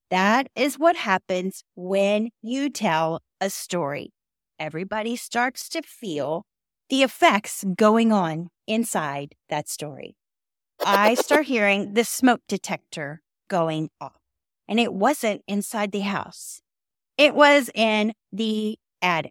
That is what happens when you tell a story. Everybody starts to feel the effects going on inside that story. I start hearing the smoke detector going off, and it wasn't inside the house. It was in the attic.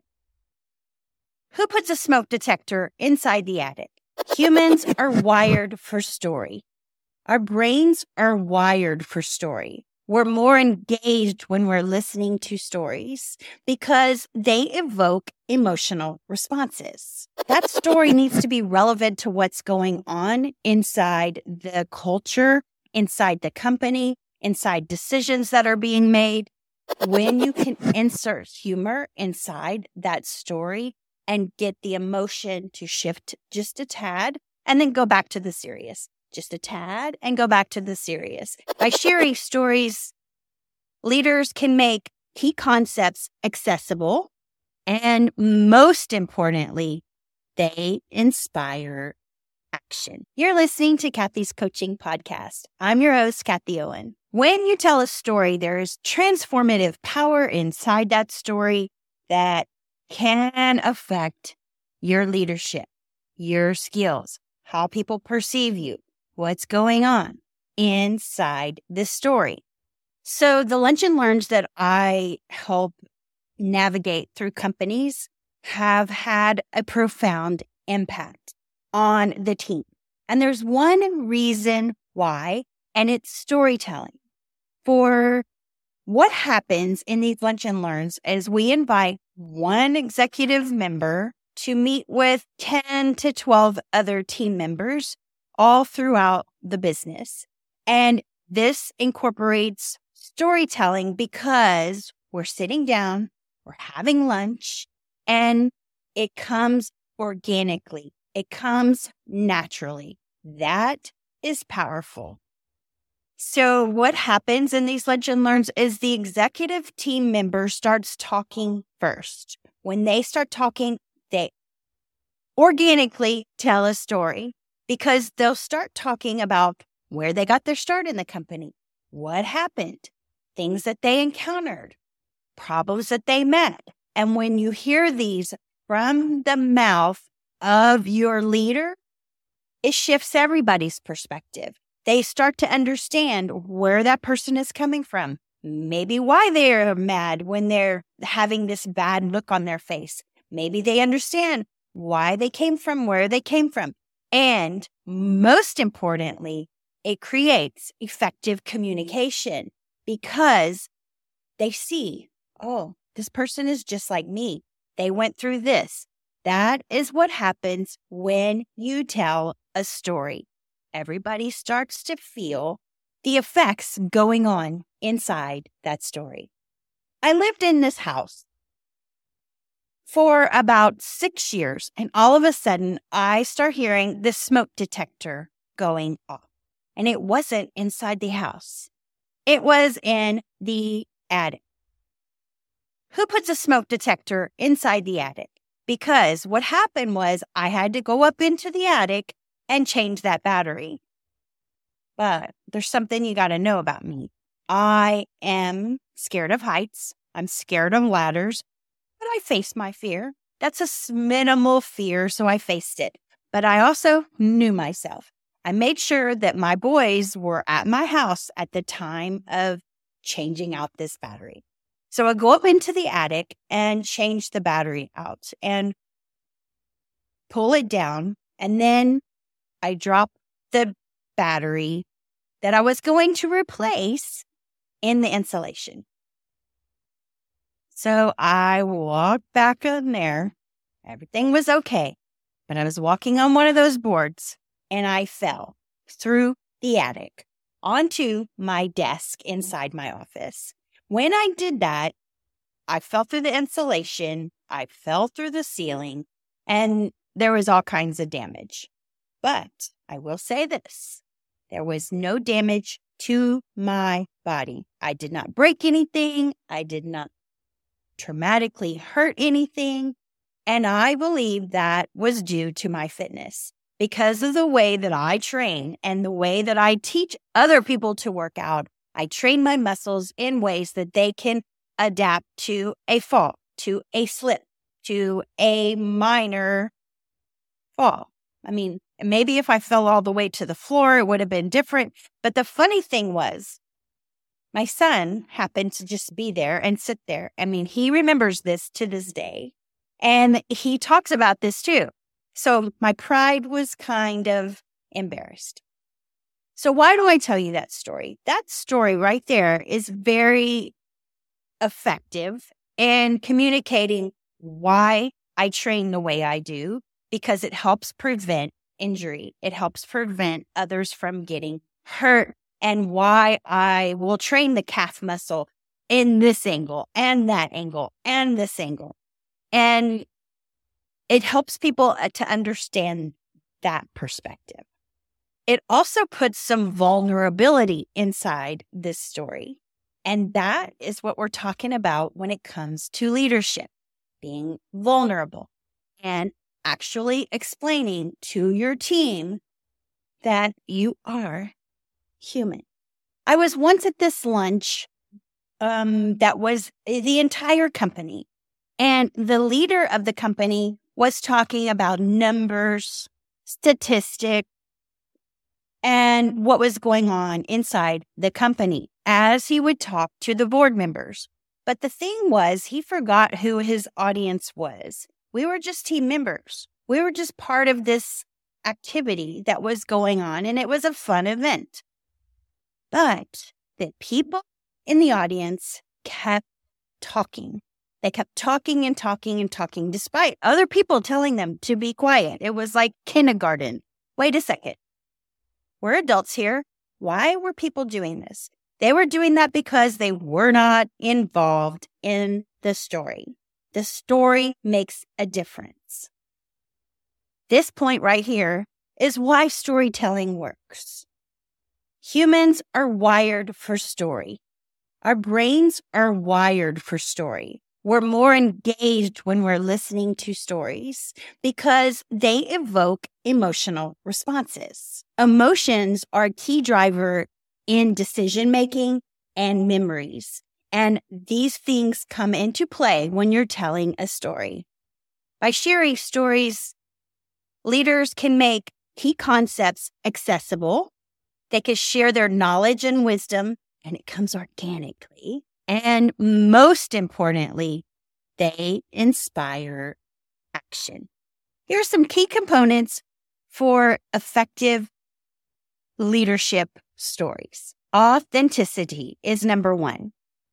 Who puts a smoke detector inside the attic? Humans are wired for story. Our brains are wired for story. We're more engaged when we're listening to stories because they evoke emotional responses. That story needs to be relevant to what's going on inside the culture, inside the company, inside decisions that are being made. When you can insert humor inside that story and get the emotion to shift just a tad and then go back to the serious. Just a tad and go back to the serious. By sharing stories, leaders can make key concepts accessible, and most importantly, they inspire action. You're listening to Kathy's Coaching Podcast. I'm your host, Kathy Owen. When you tell a story, there is transformative power inside that story that can affect your leadership, your skills, how people perceive you, what's going on inside the story. So the lunch and learns that I help navigate through companies have had a profound impact on the team. And there's one reason why, and it's storytelling. For what happens in these lunch and learns is we invite one executive member to meet with 10 to 12 other team members all throughout the business. And this incorporates storytelling because we're sitting down, we're having lunch, and it comes organically. It comes naturally. That is powerful. So what happens in these lunch and learns is the executive team member starts talking first. When they start talking, they organically tell a story because they'll start talking about where they got their start in the company, what happened, things that they encountered, problems that they met. And when you hear these from the mouth of your leader, it shifts everybody's perspective. They start to understand where that person is coming from, maybe why they're mad when they're having this bad look on their face. Maybe they understand why they came from where they came from. And most importantly, it creates effective communication because they see, oh, this person is just like me. They went through this. That is what happens when you tell a story. Everybody starts to feel the effects going on inside that story. I lived in this house for about 6 years, and all of a sudden, I start hearing the smoke detector going off. And it wasn't inside the house. It was in the attic. Who puts a smoke detector inside the attic? Because what happened was I had to go up into the attic and change that battery. But there's something you got to know about me. I am scared of heights. I'm scared of ladders, but I faced my fear. That's a minimal fear, so I faced it. But I also knew myself. I made sure that my boys were at my house at the time of changing out this battery. So I go up into the attic and change the battery out and pull it down. And then I drop the battery that I was going to replace in the insulation. So I walked back in there. Everything was okay. But I was walking on one of those boards and I fell through the attic onto my desk inside my office. When I did that, I fell through the insulation, I fell through the ceiling, and there was all kinds of damage. But I will say this, there was no damage to my body. I did not break anything. I did not traumatically hurt anything. And I believe that was due to my fitness because of the way that I train and the way that I teach other people to work out. I train my muscles in ways that they can adapt to a fall, to a slip, to a minor fall. I mean, maybe if I fell all the way to the floor, it would have been different. But the funny thing was, my son happened to just be there and sit there. I mean, he remembers this to this day. And he talks about this too. So my pride was kind of embarrassed. So why do I tell you that story? That story right there is very effective in communicating why I train the way I do, because it helps prevent injury. It helps prevent others from getting hurt, and why I will train the calf muscle in this angle and that angle and this angle. And it helps people to understand that perspective. It also puts some vulnerability inside this story. And that is what we're talking about when it comes to leadership, being vulnerable and actually explaining to your team that you are human. I was once at this lunch that was the entire company, and the leader of the company was talking about numbers, statistics, and what was going on inside the company as he would talk to the board members. But the thing was, he forgot who his audience was. We were just team members. We were just part of this activity that was going on, and it was a fun event. But the people in the audience kept talking. They kept talking and talking and talking, despite other people telling them to be quiet. It was like kindergarten. Wait a second. We're adults here. Why were people doing this? They were doing that because they were not involved in the story. The story makes a difference. This point right here is why storytelling works. Humans are wired for story. Our brains are wired for story. We're more engaged when we're listening to stories because they evoke emotional responses. Emotions are a key driver in decision-making and memories. And these things come into play when you're telling a story. By sharing stories, leaders can make key concepts accessible. They can share their knowledge and wisdom, and it comes organically. And most importantly, they inspire action. Here are some key components for effective leadership stories. Authenticity is number one.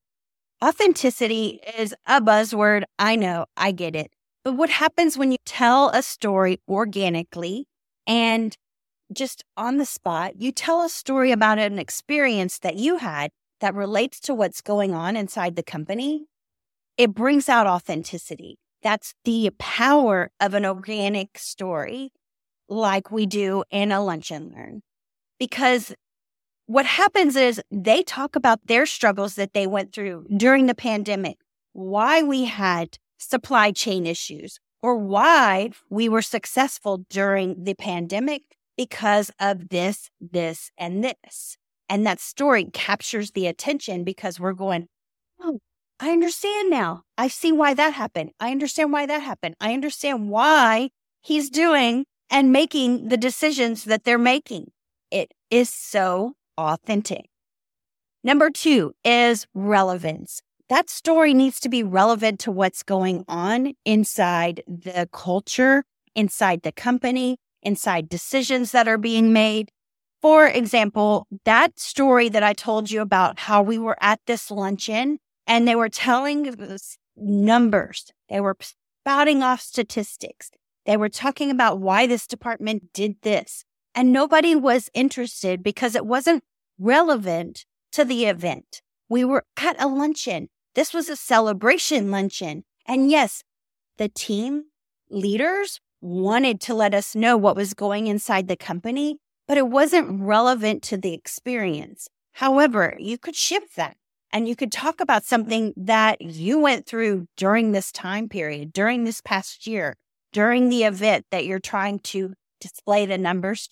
Authenticity is a buzzword. I know, I get it. But what happens when you tell a story organically and just on the spot, you tell a story about an experience that you had that relates to what's going on inside the company? It brings out authenticity. That's the power of an organic story like we do in a Lunch and Learn. Because what happens is they talk about their struggles that they went through during the pandemic, why we had supply chain issues, or why we were successful during the pandemic because of this, and this. And that story captures the attention because we're going, oh, I understand now. I see why that happened. I understand why that happened. I understand why he's doing and making the decisions that they're making. It is so authentic. Number two is relevance. That story needs to be relevant to what's going on inside the culture, inside the company, inside decisions that are being made. For example, that story that I told you about how we were at this luncheon and they were telling us numbers. They were spouting off statistics. They were talking about why this department did this. And nobody was interested because it wasn't relevant to the event. We were at a luncheon. This was a celebration luncheon. And yes, the team leaders wanted to let us know what was going inside the company, but it wasn't relevant to the experience. However, you could shift that and you could talk about something that you went through during this time period, during this past year, during the event that you're trying to display the numbers to,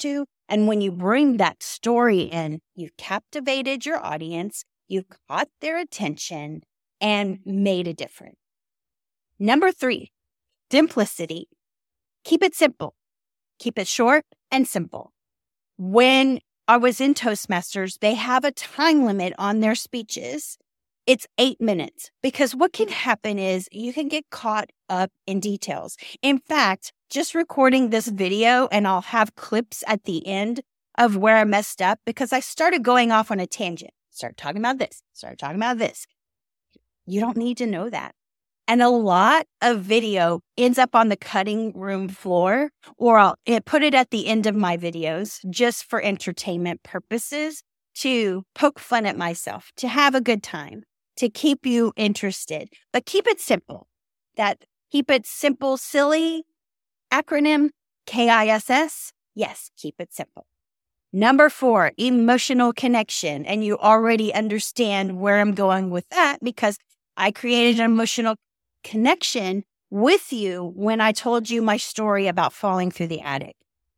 And when you bring that story in, you've captivated your audience, you've caught their attention, and made a difference. Number 3, simplicity. Keep it simple. Keep it short and simple. When I was in Toastmasters, they have a time limit on their speeches. It's 8 minutes, because what can happen is you can get caught up in details. In fact, just recording this video, and I'll have clips at the end of where I messed up because I started going off on a tangent. Started talking about this. You don't need to know that. And a lot of video ends up on the cutting room floor, or I'll put it at the end of my videos just for entertainment purposes, to poke fun at myself, to have a good time, to keep you interested. But keep it simple. Keep it simple, silly acronym, KISS. Yes, keep it simple. Number 4, emotional connection. And you already understand where I'm going with that, because I created an emotional connection with you when I told you my story about falling through the attic.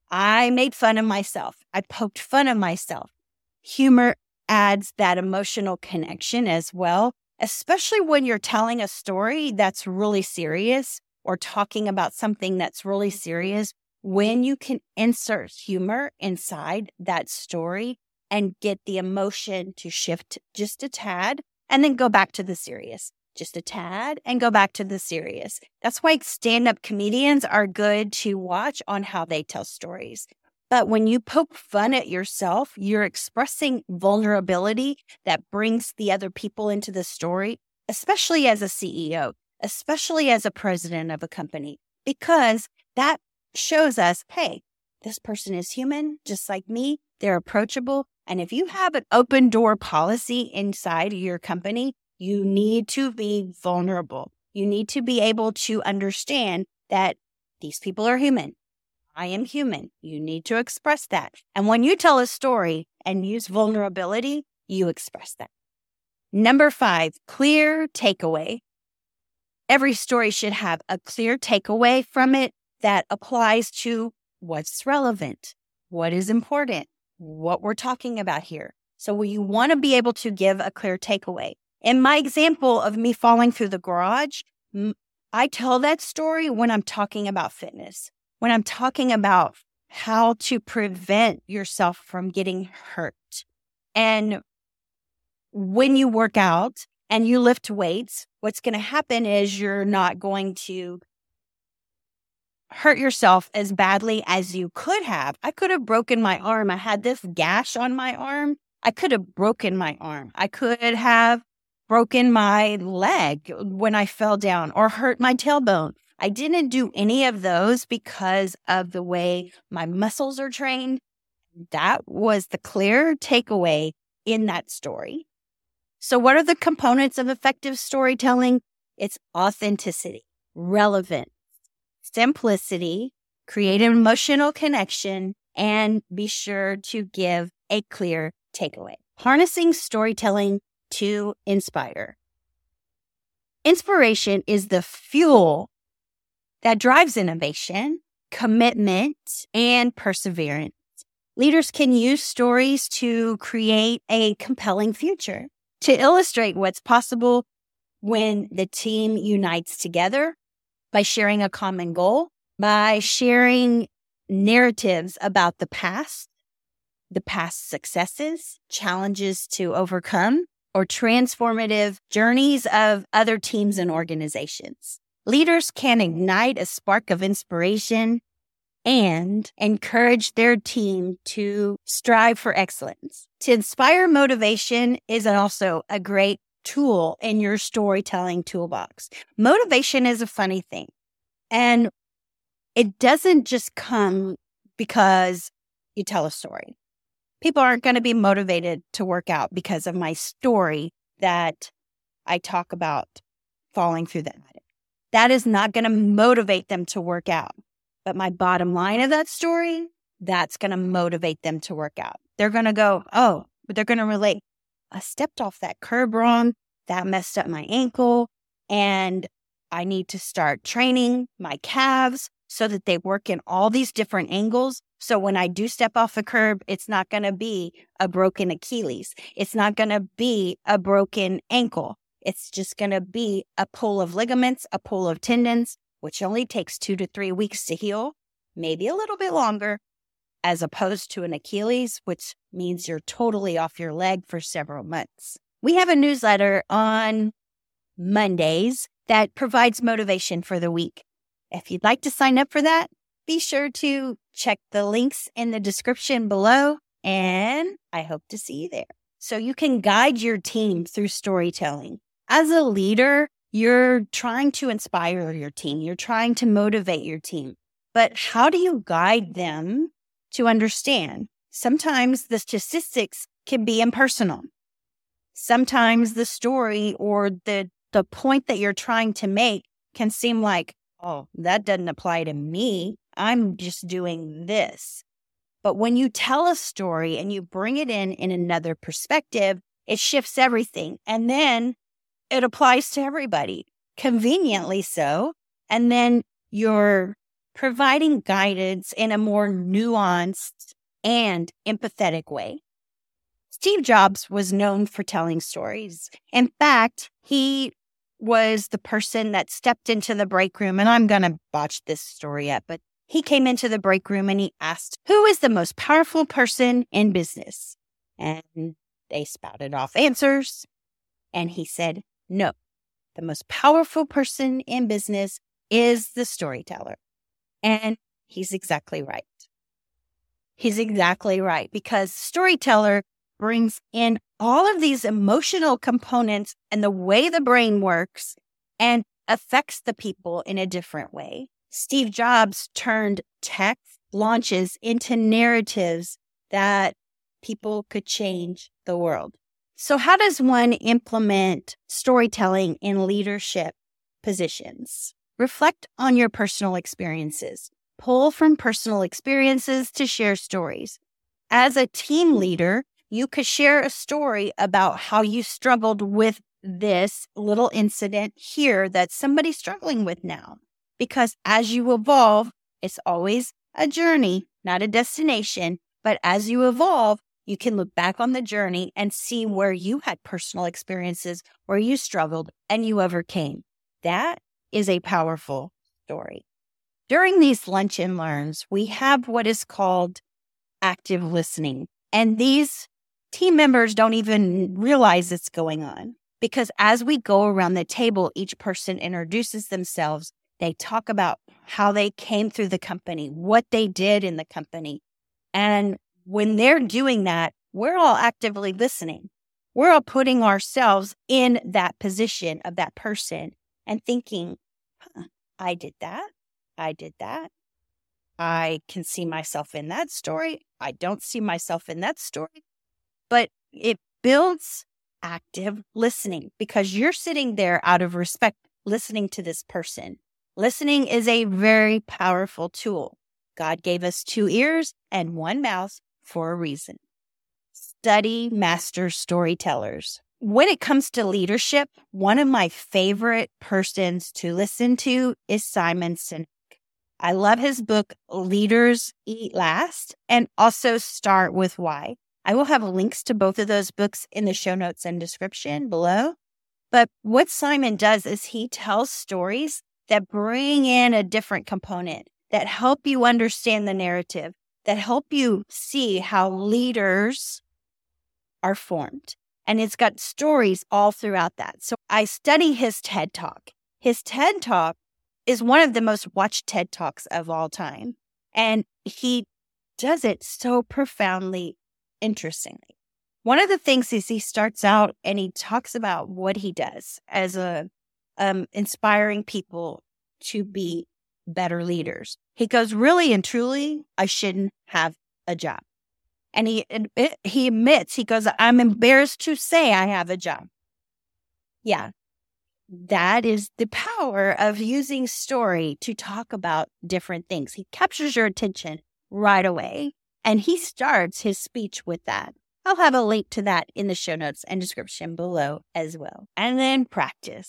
I made fun of myself. I poked fun of myself. Humor adds that emotional connection as well, especially when you're telling a story that's really serious or talking about something that's really serious. When you can insert humor inside that story and get the emotion to shift just a tad and then go back to the serious. Just a tad and go back to the serious. That's why stand-up comedians are good to watch on how they tell stories. But when you poke fun at yourself, you're expressing vulnerability that brings the other people into the story, especially as a CEO, especially as a president of a company, because that shows us, hey, this person is human, just like me. They're approachable. And if you have an open door policy inside your company, you need to be vulnerable. You need to be able to understand that these people are human. I am human. You need to express that. And when you tell a story and use vulnerability, you express that. Number 5, clear takeaway. Every story should have a clear takeaway from it that applies to what's relevant, what is important, what we're talking about here. So you want to be able to give a clear takeaway. In my example of me falling through the garage, I tell that story when I'm talking about fitness, when I'm talking about how to prevent yourself from getting hurt. And when you work out and you lift weights, what's going to happen is you're not going to hurt yourself as badly as you could have. I could have broken my arm. I had this gash on my arm. I could have broken my arm. I could have broken my leg when I fell down or hurt my tailbone. I didn't do any of those because of the way my muscles are trained. That was the clear takeaway in that story. So what are the components of effective storytelling? It's authenticity, relevance, simplicity, create an emotional connection, and be sure to give a clear takeaway. Harnessing storytelling to inspire. Inspiration is the fuel that drives innovation, commitment, and perseverance. Leaders can use stories to create a compelling future, to illustrate what's possible when the team unites together by sharing a common goal, by sharing narratives about the past successes, challenges to overcome, or transformative journeys of other teams and organizations. Leaders can ignite a spark of inspiration and encourage their team to strive for excellence. To inspire motivation is also a great tool in your storytelling toolbox. Motivation is a funny thing, and it doesn't just come because you tell a story. People aren't going to be motivated to work out because of my story that I talk about falling through the attic. That is not going to motivate them to work out. But my bottom line of that story, that's going to motivate them to work out. They're going to go, oh, but they're going to relate. I stepped off that curb wrong. That messed up my ankle. And I need to start training my calves so that they work in all these different angles. So when I do step off a curb, it's not going to be a broken Achilles. It's not going to be a broken ankle. It's just going to be a pull of ligaments, a pull of tendons, which only takes 2 to 3 weeks to heal, maybe a little bit longer, as opposed to an Achilles, which means you're totally off your leg for several months. We have a newsletter on Mondays that provides motivation for the week. If you'd like to sign up for that, be sure to check the links in the description below, and I hope to see you there. So you can guide your team through storytelling. As a leader, you're trying to inspire your team. You're trying to motivate your team. But how do you guide them to understand? Sometimes the statistics can be impersonal. Sometimes the story or the point that you're trying to make can seem like, oh, that doesn't apply to me. I'm just doing this. But when you tell a story and you bring it in another perspective, it shifts everything. And then it applies to everybody, conveniently so. And then you're providing guidance in a more nuanced and empathetic way. Steve Jobs was known for telling stories. In fact, he was the person that stepped into the break room, and I'm going to botch this story up, but he came into the break room and he asked, who is the most powerful person in business? And they spouted off answers. And he said, no, the most powerful person in business is the storyteller. And he's exactly right. He's exactly right, because storyteller brings in all of these emotional components and the way the brain works and affects the people in a different way. Steve Jobs turned tech launches into narratives that people could change the world. So how does one implement storytelling in leadership positions? Reflect on your personal experiences. Pull from personal experiences to share stories. As a team leader, you could share a story about how you struggled with this little incident here that somebody's struggling with now. Because as you evolve, it's always a journey, not a destination. But as you evolve, you can look back on the journey and see where you had personal experiences, where you struggled and you overcame. That is a powerful story. During these lunch and learns, we have what is called active listening. And these team members don't even realize it's going on, because as we go around the table, each person introduces themselves. They talk about how they came through the company, what they did in the company. And when they're doing that, we're all actively listening. We're all putting ourselves in that position of that person and thinking, I did that. I did that. I can see myself in that story. I don't see myself in that story. But it builds active listening because you're sitting there out of respect, listening to this person. Listening is a very powerful tool. God gave us 2 ears and 1 mouth for a reason. Study master storytellers. When it comes to leadership, one of my favorite persons to listen to is Simon Sinek. I love his book, Leaders Eat Last, and also Start With Why. I will have links to both of those books in the show notes and description below. But what Simon does is he tells stories that bring in a different component, that help you understand the narrative, that help you see how leaders are formed. And it's got stories all throughout that. So I study his TED Talk. His TED Talk is one of the most watched TED Talks of all time. And he does it so profoundly interestingly. One of the things is he starts out and he talks about what he does as inspiring people to be better leaders. He goes, really and truly, I shouldn't have a job. And he admits, he goes, I'm embarrassed to say I have a job. Yeah, that is the power of using story to talk about different things. He captures your attention right away. And he starts his speech with that. I'll have a link to that in the show notes and description below as well. And then practice.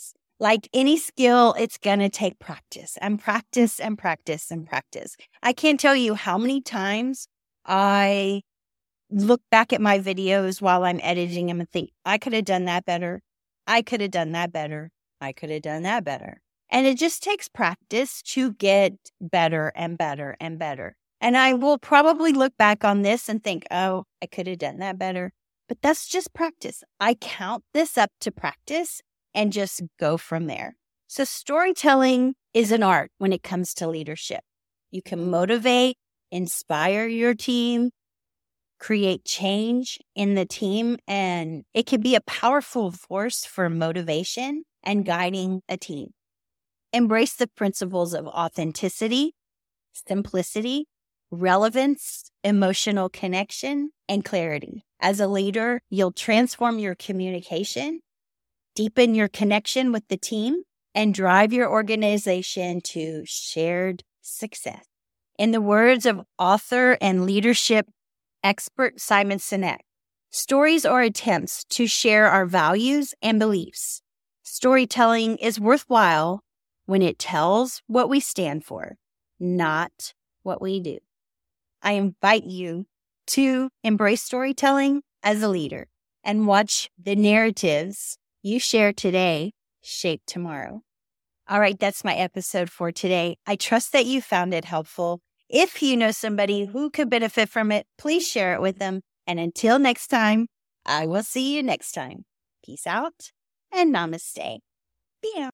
Like any skill, it's going to take practice and practice and practice and practice. I can't tell you how many times I look back at my videos while I'm editing them and think, I could have done that better. I could have done that better. I could have done that better. And it just takes practice to get better and better and better. And I will probably look back on this and think, oh, I could have done that better. But that's just practice. I count this up to practice and just go from there. So storytelling is an art when it comes to leadership. You can motivate, inspire your team, create change in the team, and it can be a powerful force for motivation and guiding a team. Embrace the principles of authenticity, simplicity, relevance, emotional connection, and clarity. As a leader, you'll transform your communication, deepen your connection with the team, and drive your organization to shared success. In the words of author and leadership expert Simon Sinek, stories are attempts to share our values and beliefs. Storytelling is worthwhile when it tells what we stand for, not what we do. I invite you to embrace storytelling as a leader and watch the narratives you share today shape tomorrow. All right, that's my episode for today. I trust that you found it helpful. If you know somebody who could benefit from it, please share it with them. And until next time, I will see you next time. Peace out and namaste. Be out.